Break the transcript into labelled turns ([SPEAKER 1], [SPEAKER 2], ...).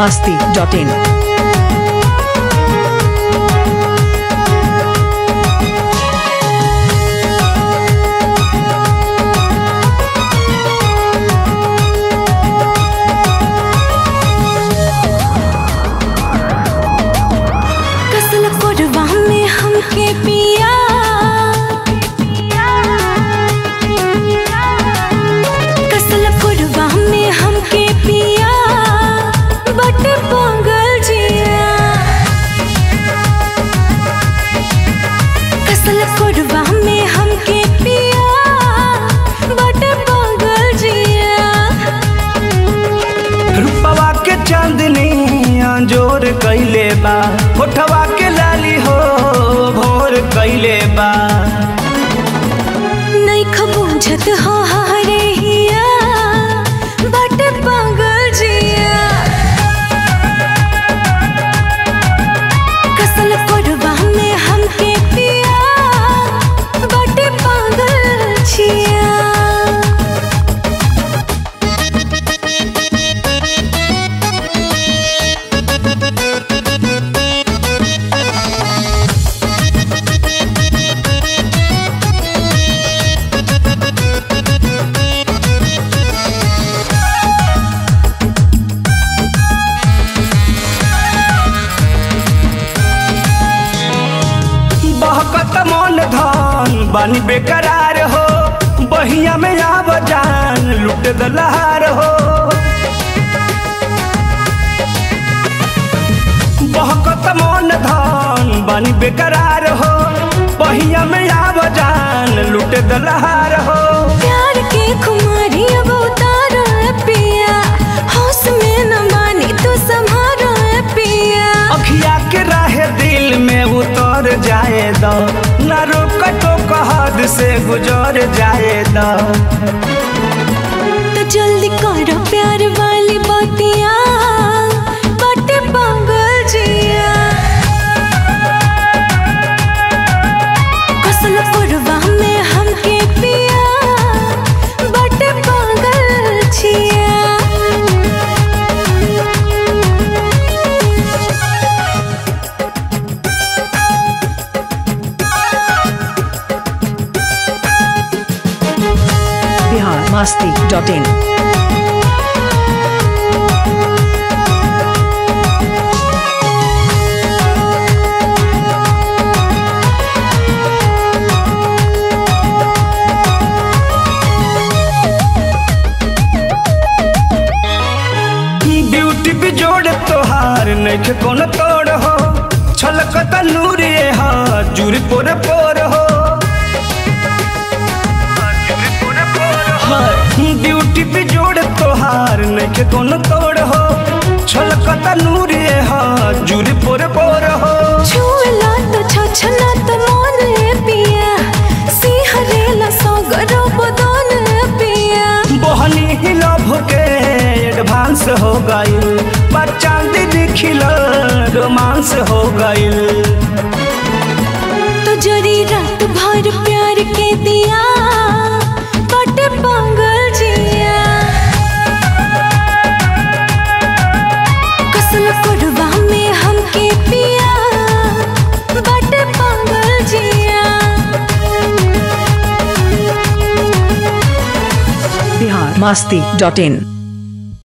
[SPEAKER 1] biharmasti.in।
[SPEAKER 2] जोर कैले बा होठवा के लाली हो भोर कैले बा
[SPEAKER 3] नहीं खबूझत हो हरे हिया बट पागल जिया कसल कोरबा में हमके पिया बट पागल जिया
[SPEAKER 2] मन धन बानी बेकरार हो बहिया में आब जान लुट दलहार हो बहकत मन धन बानी बेकरार हो बहिया में आब जान लुट दलहार हो
[SPEAKER 3] प्यार के खुमारी अब उतार पिया होश में न मानी तो संभार पिया
[SPEAKER 2] अखिया के राहे दिल में उतर जाए दो न रोक तो हद से गुजर जाए दो
[SPEAKER 3] तो जल्दी करो प्यार वाली बातियां बट पागल जिया कसल कोरबा में हमके पिया बट पागल जिया
[SPEAKER 1] biharmasti.in।
[SPEAKER 2] ब्यूटी भी जोड़ तोहार नहीं कोनो तोड़ हो छलकत नूरी हा जुरी पोर पोर हो ब्यूटी भी जोड़ तोहार नहीं कोनो तोड़ हो छलकत नूरी हा जुरी पोर पोर हो
[SPEAKER 3] छुला तो छछना तो मन पिया सिहरेला सगरो बदन पिया
[SPEAKER 2] बहनी ही लव के एडवांस हो गई पर चांदी दिखिल रोमांस हो गई
[SPEAKER 3] तो जरी रात भर प्यार के दिया बट पागल जिया कसल कोरबा में हमके पिया बट पागल जिया
[SPEAKER 1] biharmasti.in।